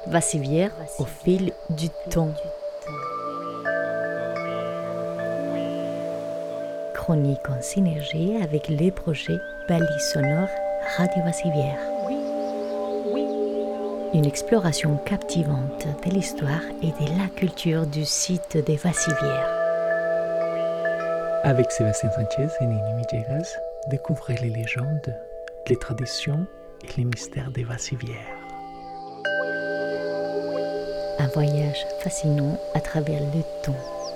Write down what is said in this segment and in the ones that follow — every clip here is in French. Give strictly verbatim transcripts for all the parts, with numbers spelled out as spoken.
Vassivière au fil du temps. Chronique en synergie avec les projets Balises sonores Radio Vassivière. Une exploration captivante de l'histoire et de la culture du site des Vassivières. Avec Sébastien Sanchez et Nini Millegas, découvrez les légendes, les traditions et les mystères des Vassivières. Un voyage fascinant à travers le temps.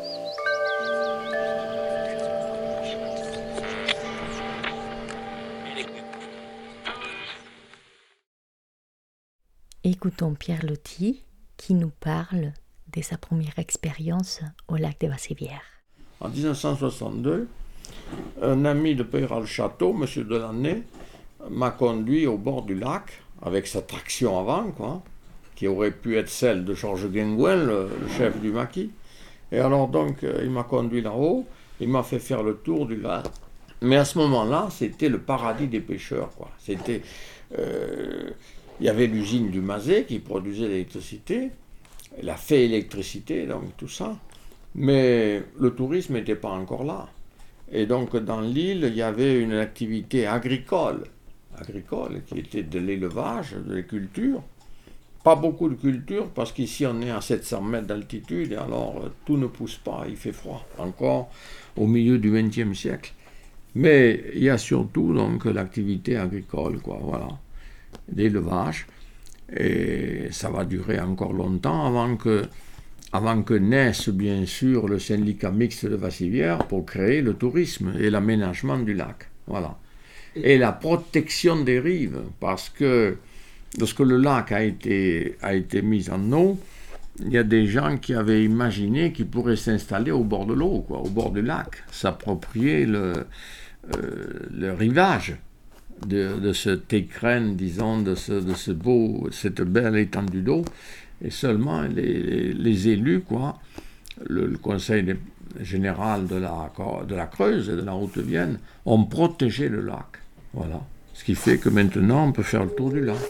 Écoutons Pierre Loti qui nous parle de sa première expérience au lac des Vassivières. En dix-neuf cent soixante-deux, un ami de Peyrat-le-Château, M. Delaney, m'a conduit au bord du lac avec sa traction avant, quoi, qui aurait pu être celle de Georges Guingouin, le, le chef du maquis. Et alors donc, il m'a conduit là-haut, il m'a fait faire le tour du lac. Mais à ce moment-là, c'était le paradis des pêcheurs, quoi. C'était, euh, il y avait l'usine du Mazet qui produisait l'électricité, la fée électricité, donc tout ça. Mais le tourisme n'était pas encore là. Et donc dans l'île, il y avait une activité agricole, agricole qui était de l'élevage, de la culture. Pas beaucoup de culture, parce qu'ici on est à sept cents mètres d'altitude, et alors tout ne pousse pas, il fait froid, encore au milieu du vingtième siècle. Mais il y a surtout donc l'activité agricole, quoi, voilà, l'élevage. Et ça va durer encore longtemps avant que, avant que naisse, bien sûr, le syndicat mixte de Vassivière pour créer le tourisme et l'aménagement du lac, voilà. Et la protection des rives, parce que lorsque le lac a été, a été mis en eau, il y a des gens qui avaient imaginé qu'ils pourraient s'installer au bord de l'eau, quoi, au bord du lac, s'approprier le, euh, le rivage de, de cet écrin, disons, de, ce, de ce beau, cette belle étendue d'eau. Et seulement les, les, les élus, quoi, le, le conseil général de la, de la Creuse et de la Haute-Vienne, ont protégé le lac. Voilà. Ce qui fait que maintenant, on peut faire le tour du lac.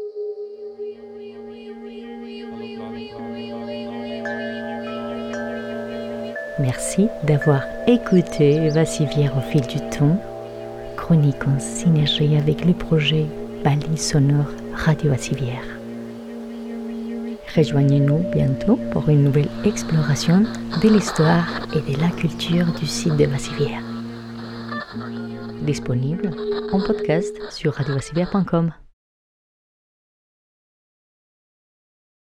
Merci d'avoir écouté Vassivière au fil du temps, chronique en synergie avec le projet Balises sonores Radio Vassivière. Rejoignez-nous bientôt pour une nouvelle exploration de l'histoire et de la culture du site de Vassivière. Disponible en podcast sur radio vassivière point com.